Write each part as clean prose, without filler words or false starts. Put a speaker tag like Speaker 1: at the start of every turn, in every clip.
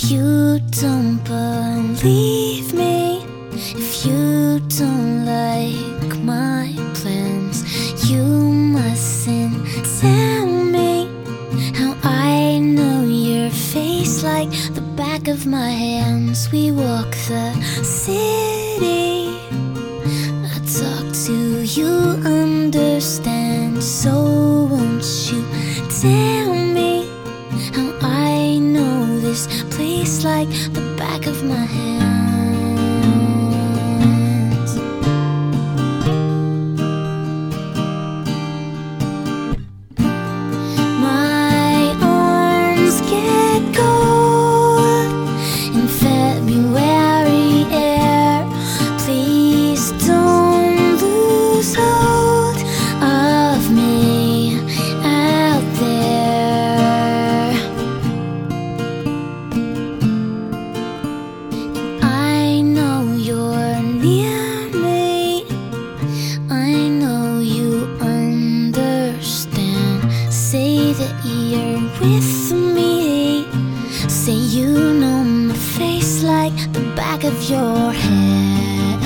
Speaker 1: you don't believe me, if you don't like my plans, you mustn't tell me how I know your face like the back of my hands. We walk the city, I talk to you, understand. So won't you tell me how I know this place like the back of my hands? My arms get cold in February air. Please don't lose hold of me out there. I know you're near me, I know you understand. Say that you're with me, say you know my face like the back of your hand.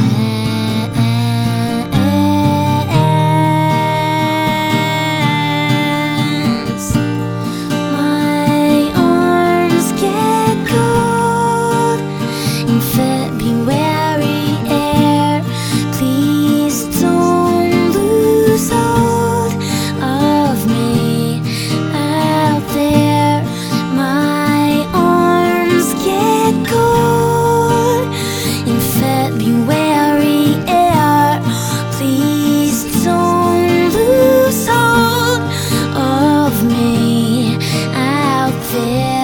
Speaker 1: My arms get cold in February air. Please don't lose hold of me out there. My arms get cold in February air. Please don't lose hold of me out there.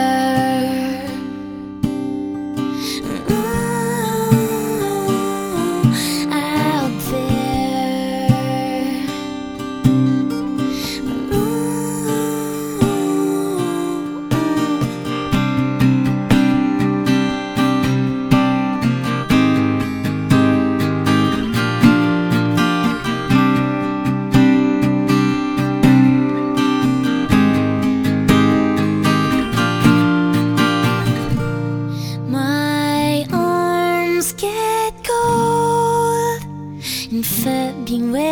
Speaker 1: Out there. My arms get cold in February